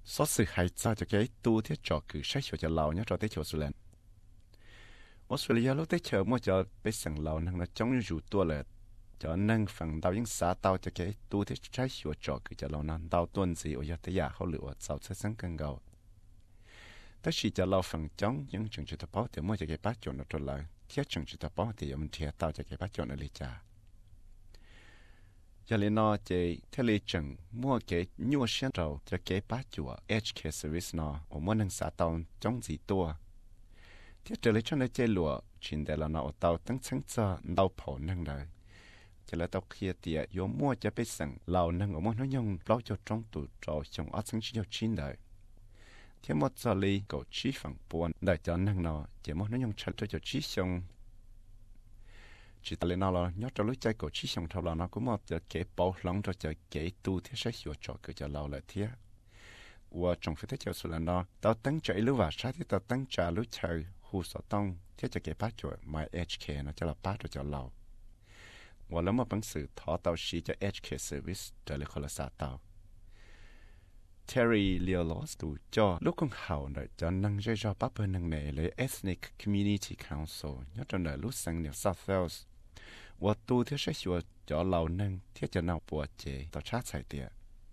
số sự hay cho cái tu thiết trò cứ sách cho lâu nhá cho tới chỗ Australia. Australia lúc tới chờ mua cho bé sẵn lâu năng là chống rủ tua là cho năng phần đào những xã tàu cho cái tu thiết sách cho trò cứ cho lâu năng đào tuần gì ở tới nhà họ lựa sau sẽ sáng càng gạo. Tất chỉ cho lâu phần chống những trường chỉ tập bảo thì mua cho cái bát chỗ nó trở lại thiết trường chỉ tập bảo thì mình thiệt tàu cho cái bát chỗ nó lấy trả. Giờ lên nó chỉ theo lý chừng mua cái nhu xuyên đầu cho cái bát chỗ HK service nó ở mua năng xã tàu chống gì tua. Thiết trở lại cho nó chơi lụa chuyện để là nó tàu tăng sáng cho đau phổ năng đời. Chỉ là tàu kia tiệt yếu mua cho biết rằng lâu năng ở mua nó nhung lâu cho trong tủ trò trong ớt sáng chỉ cho chín đời. Thế một giờ li cầu chi phẳng buồn đời cho năng nó chỉ mua nó nhung chân cho chi xong. Chỉ ta lên nó là nhớ cho lúc chơi cầu chi xong thâu là nó cũng một giờ kế bảo lòng cho kế tu thế sẽ hiểu cho cái cho lâu lại thế. Và trong phía thế cho số là nó tao tăng chạy lúc và sát thì tao tăng trả lúc chơi hồ sơ tông thế cho cái bát chuột my HK nó cho là bát cho lâu. Và lúc mà bằng sự thọ tàu xí cho HK service trở lại khỏi là xã tàu. Terry Leolos tụ cho lúc con hậu này cho năng dây cho bắp bên năng này lấy Ethnic Community Council nhớ trong đời lúc sang New South Wales. Và tụ thế sẽ hiểu cho lâu năng thế cho nào bùa chế tàu chát xài tiệt.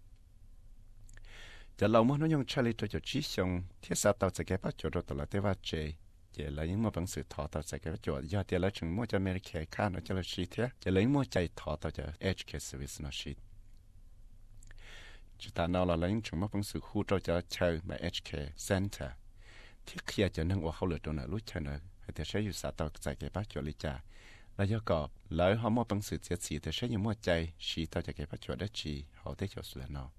Giờ lâu mà nó用查理做支上，贴實到自己把做到啦，對話啫。giờ là những mà bằng sự thọ tạo sẽ cái chỗ giờ thì là chừng mua cho Medicare card nó cho là shit thế, giờ lấy mua chạy thọ tạo cho HK service nó shit. Chúng ta nói là lấy chừng mà bằng sự khu cho chơi mà HK center, thiết kia cho nên họ lựa chọn là lúc chơi nữa, thì sẽ dùng xã tạo sẽ cái bắt chỗ lý trả. Là do có lỡ họ mua bằng sự chết xí thì sẽ dùng mua chạy shit tạo cho cái bắt chỗ đó chỉ họ thấy chỗ là nó.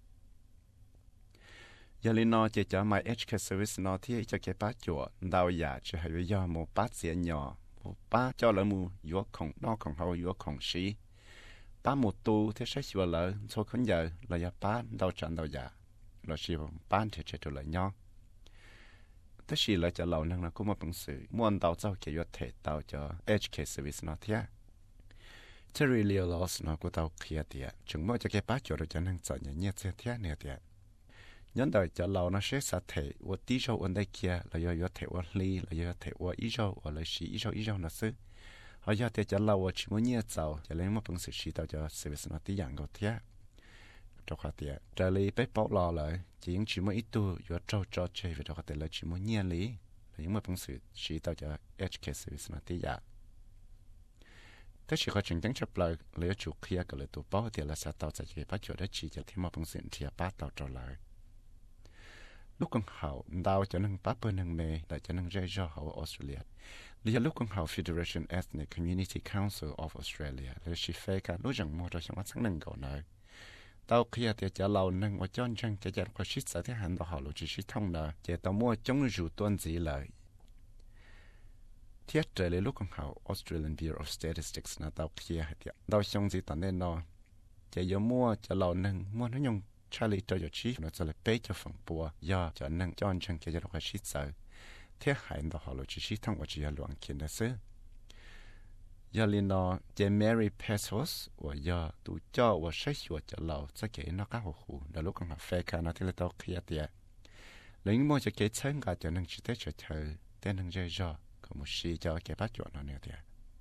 Giờ lên nó chỉ cho my HK service nó thì cho cái bát chỗ đào giả chỉ hay bây giờ một bát xe nhỏ một bát cho là một yếu không nó không hậu yếu không xí bát một tu thì sẽ chịu là số khốn giờ là giờ bát đào tràn đào giả là chỉ bát thì chỉ là nhỏ tất nhiên là cho lâu năng là cũng một bằng sự muốn đào cho cái yếu thể đào cho HK service nó thì Terry Leolos nó cũng đào kia thì chúng mới cho cái bát chỗ rồi cho năng cho nhà nhiệt thế thế này thì nhân đời cho lâu nó sẽ sát thể và tí số vấn đề kia là do thể và ly là do thể và ý số và là sĩ ý số nó xứ họ do thể cho lâu và chỉ muốn nhớ giàu cho nên một phần sự sĩ tạo cho service nó tí dạng cầu thế cho khá tiệt trở lại bé bảo lò lại chỉ những chỉ muốn ít tu và cho chơi về cho khá tiệt là chỉ muốn nhớ lý là những một phần sự sĩ tạo cho HK service nó tí dạng thế chỉ có chừng chẳng chấp lời lấy chủ kia cái lời tụ bảo thì là sao tạo ra cái bắt chuột đó chỉ cho thêm một phần sự thì bắt tạo trở lại lúc con hậu đào cho nên bắp bên năng này lại cho nên dây do hậu Australia. Lý do lúc con hậu Federation Ethnic Community Council of Australia là chỉ phê cả lúc rằng mua cho chúng ta sáng năng cầu này. Tao khi thì trả lâu năng và cho anh cái chuyện có shit sẽ thế hành đó họ lúc chỉ shit thông là chỉ tao mua chống rủ tuần gì lại. Thiết trở lại lúc con hậu Australian Bureau of Statistics là tao khi thì tao xong gì tao nên nó chỉ có mua trả lâu năng mua nó dùng Charlie cho chi nó sẽ là bé cho phần bùa do cho nên cho anh cái cho nó phải shit sợ thế hại đó họ lo chỉ shit thông qua chỉ là loạn kiến đó chứ giờ lên nó chỉ Mary Pesos và giờ tụ cho và sách của cho lâu sẽ kể nó các hồ khu đó lúc còn học phê cả nó thì là tao kia tiệt lính mua cho cái chân cả cho nên chỉ tới cho thở tên năng chơi do có một xí cho cái bắt chuột nó nè tiệt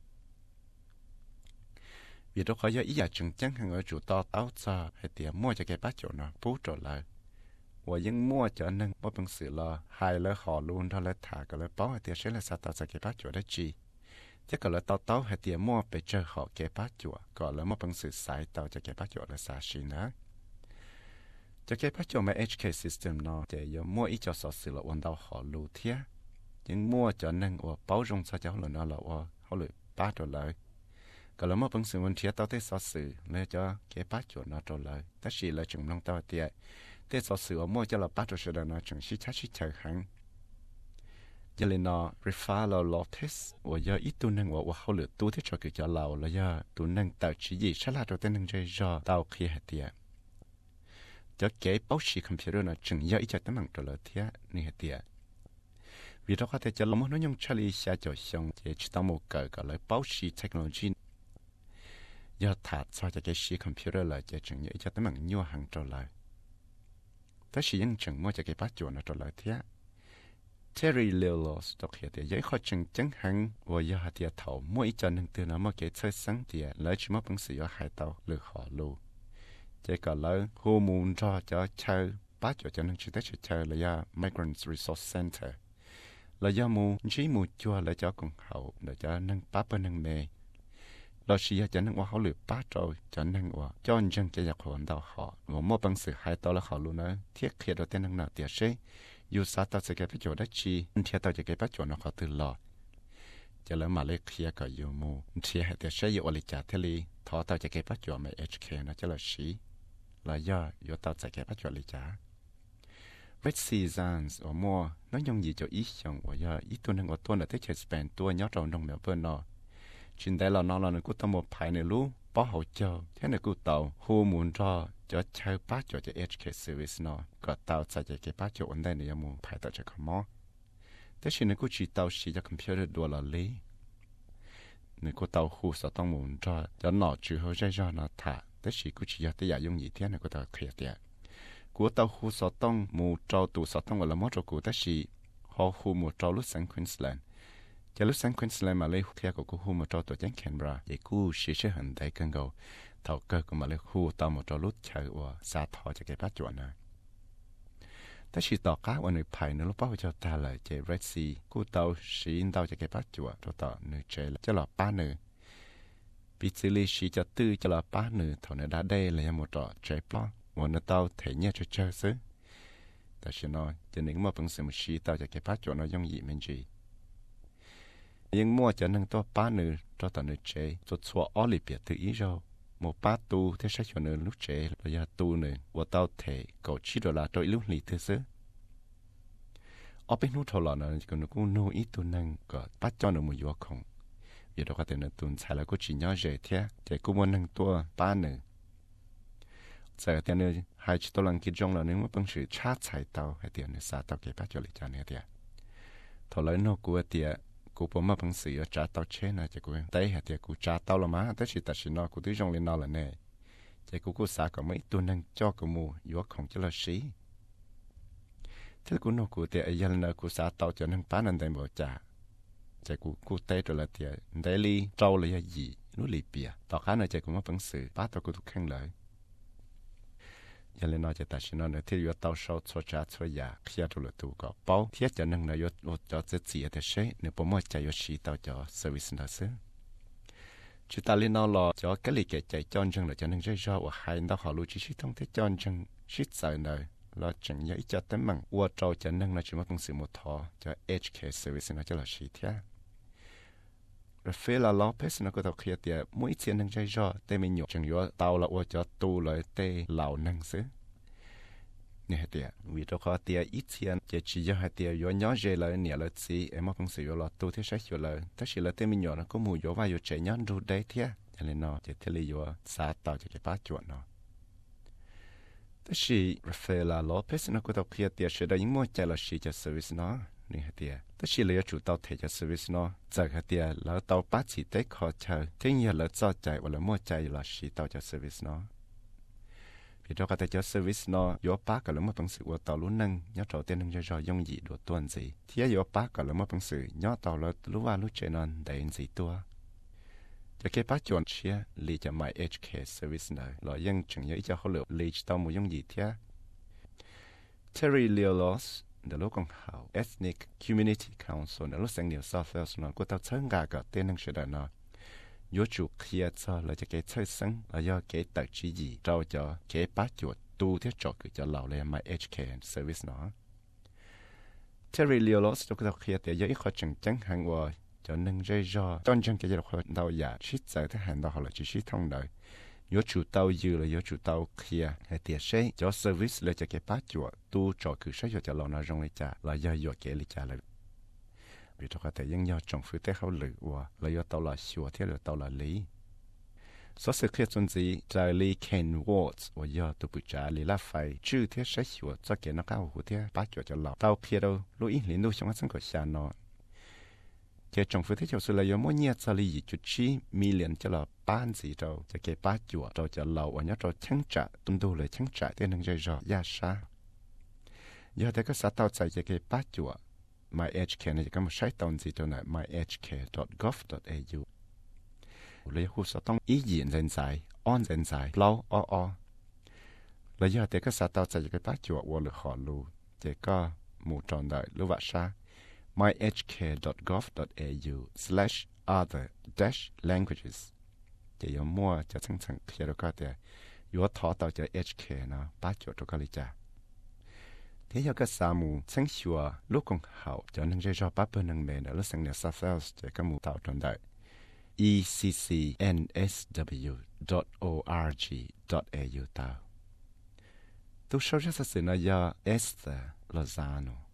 vì đó khỏi do ý giả chừng chẳng hàng ở chủ to áo xa hay tiền mua cho cái bát chỗ nó bút trở lại và những mua cho nên bất bằng sự là hai là họ luôn thôi là thả cái là báo hay tiền sẽ là sao tạo ra cái bát chỗ đó chi chắc là tao hay tiền mua bị chơi họ cái bát chỗ gọi là bất bằng sự sai tạo cho cái bát chỗ là sao xí nữa cho cái bát chỗ mà HK system nó để do mua ít cho sở sự là quan đầu họ lưu thiệt những mua cho nên và báo rong sao cho nó là họ lựa bát trở lại cái mà bằng sự vấn đề tao thấy sao sự nên cho cái bát chuột nó trở lại, tất nhiên là chúng nông tao tiệt, thế sao sự ở mỗi cho là bát chuột nó chúng chỉ chắc chỉ chờ hàng, cho nên nó referral lotus, và giờ ít tu năng và họ lựa tu thế cho cái cho lão là giờ tu năng tạo chỉ gì sát là tên năng chơi do tao khi hết tiệt, cho cái báo chí computer nó chừng giờ ít cho tấm bằng trở lại tiệt, này hết tiệt. Vì đó có thể cho nó dùng Charlie xa cho xong thì chỉ tao một cái gọi là báo chí technology giờ thả cho cái xí computer lại cho chừng như cho tấm bằng nhiều hàng trở lại แต่สิยังจังมั่วจะเก็บปัจจุบันตัวเลยเทีย Terry Lillos ตัวเขียนเดียยังขอจังหังว่าอยากเดียเท่ามั่วอีจันหนึ่งตัวนั้นมั่วเก็บใช้สังเดียแล้วชิมะปังสีว่าหายเตาหรือขอลูเจ้าก็เลยฮอร์โมนรอจะเช่าปัจจุบันหนึ่งชุดได้เช่าเลยยา Migrants Resource Center เลยยามูจีมูจัวเลยเจ้ากงเขาเลยจะนั่งปั๊บเป็นนั่งเมย์เราเชียจะนั่งว่าเขาหรือป้าโจจะนั่งว่าย้อนจังจะอยากขวนดาวhọว่ามั่วปังสีหายเตาแล้วเขาลูนะเทียบเขียนเราเต้นนั่งหนาเตียเช่อยู่ซาตาจะเก็บประโยชน์ได้ชีเทียตาจะเก็บประโยชน์เขาตื่นหลอดจะแล้วมาเลเซียก็อยู่มูเทียให้เตียเช่อยู่อลิจาเทลีทอตาจะเก็บประโยชน์ไม่เอชเคนะจะละชีแล้วย่ออยู่ตาจะเก็บประโยชน์ลิจาRed Seasons or more นั่นยังยีจะอีช่างว่าย่ออีตัวนึงว่าตัวน่ะที่จะสเปนตัวยอดเราน้องเมลเบิร์นเนาะชินได้เรานอนเราเนี่ยกูต้องหมดภายในรู้ป้อเขาเจ้าแค่ในกูเตาฮูมูนรอจะใช้ป้าจอจะ HK Service เนาะก็เตาใส่จะเก็บป้าจออันได้ในยมูภายต่อจะขมอแต่ชินในกูชีเตาชีจะคอมพิวเตอร์ดัวละลีในกูเตาฮูสต้องมูนรอจะหนอจือเขาใจจอนาถาแต่ชีกูชีอยากแต่อยากยุ่งยีเทียนในกูเตาเคลียร์เดียกูเตาฮูสต้องมูเจ้าตู่สต้องวันละมอจกูแต่ชีฮอฮูมูเจ้าลุสังควินส์แลนด์จะลุสังควินส์แลนด์มาเลยเทียกับกูฮูมูเจ้าตัวจังแคนเบราเยกูชีเชื่อหันได้กันกูเท่าเกิดก็มาเลยฮูตามมูเจ้าลุเชื่อว่าซาทอจะเก็บปัจจุบันนะแต่ชีต่อก้าวันหนึ่งภายในลูกป้าเจ้าตาเลยเจเรดซีกูเตาชีนเตาจะเก็บปัจจุบันตัวต่อหนึ่งเจจะหลอกป้าหนึ่งปีซิลีชีจะตื้อจะหลอกป้าหนึ่งเท่านั้นได้เลยยังมูต่อเจปล้อวันนั้นเตาเทียนเนี่ยจะเจอซื้อแต่ฉันน้อยจะนึกว่าเป็นสมุชีเตาจะเก็บปัจจุบันยังหยีมันจียังมั่วจะนั่งตัวป้าหนึ่งตัวต่อหนึ่งเจจุดชัวออลิเปียถืออีโจmột ba tu thế sẽ cho nên lúc trẻ là giờ tu nữa và tao thể cậu chỉ đồ là tôi lúc lì thế chứ ở bên nút thầu lò nó còn nó cũng nuôi ít tu năng có bắt cho nó một vô không vì đó có thể nó tuần xài là có chỉ nhỏ dễ thế để cũng muốn năng tua ba nữa giờ tiền nữa hai chỉ tôi làm kia trong là nếu mà bằng sự chát xài tao hay tiền nữa sao tao kể bắt cho lì cha nữa tiền thầu lấy nó của tiềnกูผมมาพังสีจ่าเตาเช่นนะจะกูได้เหตุกูจ่าเตาละมาแต่สิแต่สินอกูที่จงเรียนนอละเน่จะกูสาก็ไม่ตัวนั่งจ่อกูมูอยู่ของเจริญสีที่กูนกูเตียยันนะกูสาเตาจะนั่งป้านันได้บ่จ่าจะกูเตะตัวละเตียได้ลีเจ้าเลยยีนู้ลีเปียต่อข้านะจะกูมาพังสีป้าตัวกูทุกแข่งเลยยันเลยนอจะแต่สินอเนี่ยที่อยู่เตาโชว์โซจ่าโซยาเขียตัวละตัวก็เป้าเทียจะนั่งนายศจะจะเสียแต่เช่เนี่ยผมว่าใจยศชีเตาจะเซอร์วิสนะซึ่งจุดตาลินอลอจะก็เลยเกิดใจจอนจังเลยจะนั่งใจจ่อว่าใครต้องขอรู้ชีต้องที่จอนจังชิดใส่เลยเราจังยังอีจะเต็มมั่งว่าเราจะนั่งนะจะมาเป็นสื่อมทอจะ HK Service นะจะละชีเทียรเฟลาลอเพสนะก็ต้องเคลียร์เตียมุ่งเสียนั่งใจจ่อแต่ไม่หยุดจังอยู่เตาละว่าจะตูเลยเตะเหล่านั่งซึ่งเนี่ยเตียวิธีเขาเตียอีเทียนจะชี้จะให้เตียย้อนย้อนเจเลยเนี่ยเลยสิเอ็มก็คงสิอยู่ละตัวที่ใช้อยู่เลยแต่สิเลยเต็มมีอยู่นะก็มูอยู่ว่าอยู่ใจย้อนดูได้เทียอย่างนี้เนาะจะเทลีอยู่ซาต่อจะเก็บป้าจวนเนาะแต่สิราฟาเอลาโลเปสนะก็ต้องเคลียร์เตียเสียได้ยิ่งมั่วใจละสิจะเซอร์วิสเนาะนี่เตียแต่สิเลยจุดเตาเทจะเซอร์วิสเนาะจากเตียแล้วเตาป้าสิได้ขอเชิญทิ้งอย่าเลยจ่อใจว่าเลยมั่วใจละสิเตาจะเซอร์วิสเนาะพี่เราก็จะเซอร์วิสเนาะยอป้าก็เลยมาเป็นสื่อว่าต่อรุ่นนึงย้อนต่อเต้นนึงจะรอยงยีดูตัวสิที่ยอป้าก็เลยมาเป็นสื่อย้อนต่อแล้วรู้ว่ารู้เจนอนได้ยินสิตัวจะเก็บป้าจวนเชียลีจะไม่ HK Service เลยเรายังจึงยังจะเขาเหลือลีจะต่อมวยงยีเทีย Terry Lillos เดี๋ยวลูกของเขา Ethnic Community Council เดี๋ยวลูกเสียงเหนียวซอฟเฟลส์เนาะก็ต้องเชิงกากับเต้นนึงเฉยๆเนาะยูจูเคลียร์ซะเราจะเก็บใช้ซึ่งเราจะเก็บตัดจีจีเราจะเก็บปัจจุบันตูที่จอคือจะเหล่าเลยมา HK Service เนาะ Terry Lillos ตัวก็เคลียร์แต่ยังอีกคนจังหังว่าจะนึ่งใจจอตอนจังเกี่ยวกับเราอยากชิดใจที่หันเราเราจะชิดท่องเลยยูจูเตายืเลยยูจูเตาเคลียร์ให้เตียใช้จะ Service เลยจะเก็บปัจจุบันตูจอคือใช้จะเหล่านาจงเลยจ้าเราจะอยู่เก็บเลยจ้าเลยvì đó có thể những nhau trong phương tế khâu lử và lấy cho tàu là xua theo được tàu là lý số sự kiện tuần gì trái lý Ken Watts và do tụ bự trả lý là phải chữ theo sách xua cho cái nó cao hữu theo bác cho lọ tàu kia đâu lúc ít liên đôi trong các của xa nó cái trong phương tế cho sự là do mỗi nhà cho lý chút chi million cho là ban gì đâu cho cái bác cho lọ và nhớ cho chẳng trả tung đô lời chẳng trả theo nâng dây rõ ya sa giờ thế cái sát tàu chạy cái bát chùa MyHK này có một sai tàu gì đó này myhk.gov.au lấy hồ sơ tông ý diện dân giải on dân giải lâu lấy giờ thế cái sát tàu chạy cái bát chùa vô lực họ lưu chỉ có một tròn đợi lưu vạ sa myhk.gov.au/other-languages chỉ có mua cho sẵn sàng khi đó có thể yếu thọ tàu cho HK nó bát chùa cho cái lý cha thế giờ cái sa mù sáng sủa lúc còn hậu cho nên cho bác bên năng mền ở lúc sáng ngày sau cho cái mù tạo tròn đại eccnsw.org.au tao tôi sau rất sự là do Esther Lozano